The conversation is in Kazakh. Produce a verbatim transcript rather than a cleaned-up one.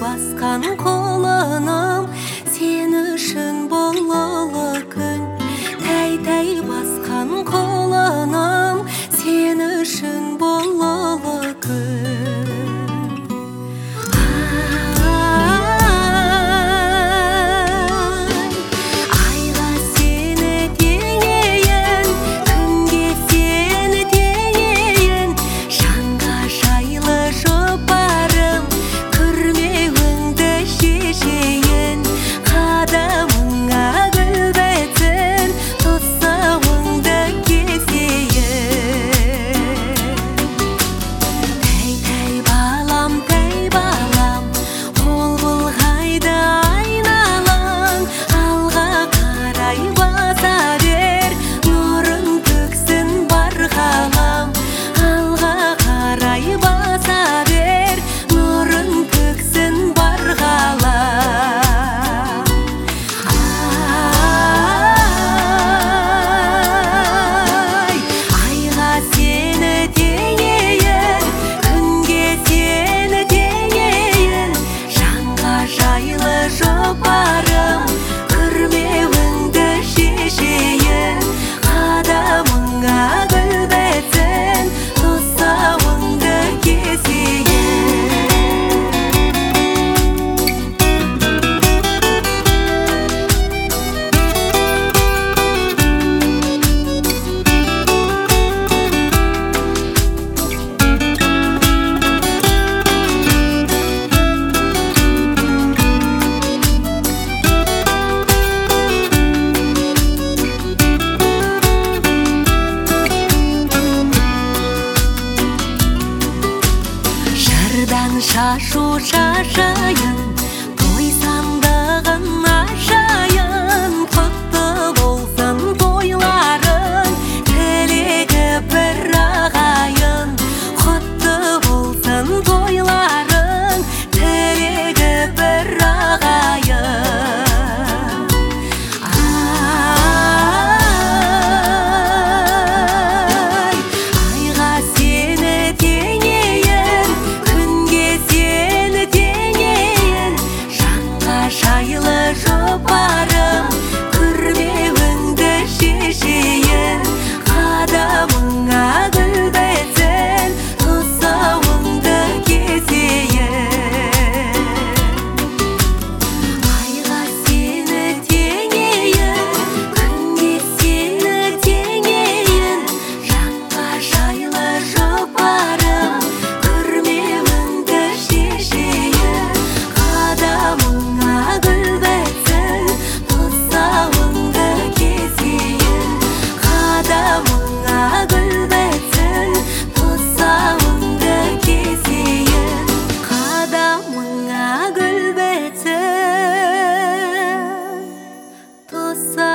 басқан қолыным, сен үшін болулы күн. Тәй-тәй басқан қолыным, сен үшін болулы күн. Шашу шашайын, той сандығын ашайын, құтты болсын тойларың, тілегі бір ағайын. Құтты болсын тойларың, тілегі бір ағайын. Жұпарым, күрмеуіңді шешейін, қадамыңа гүл бітсін, тұсауыңды кесейін. Айға сені теңейін, күнге сені теңейін, жанға жайлы жұпарым, күрмеуіңді шешейін, қадамыңа гүл Tosa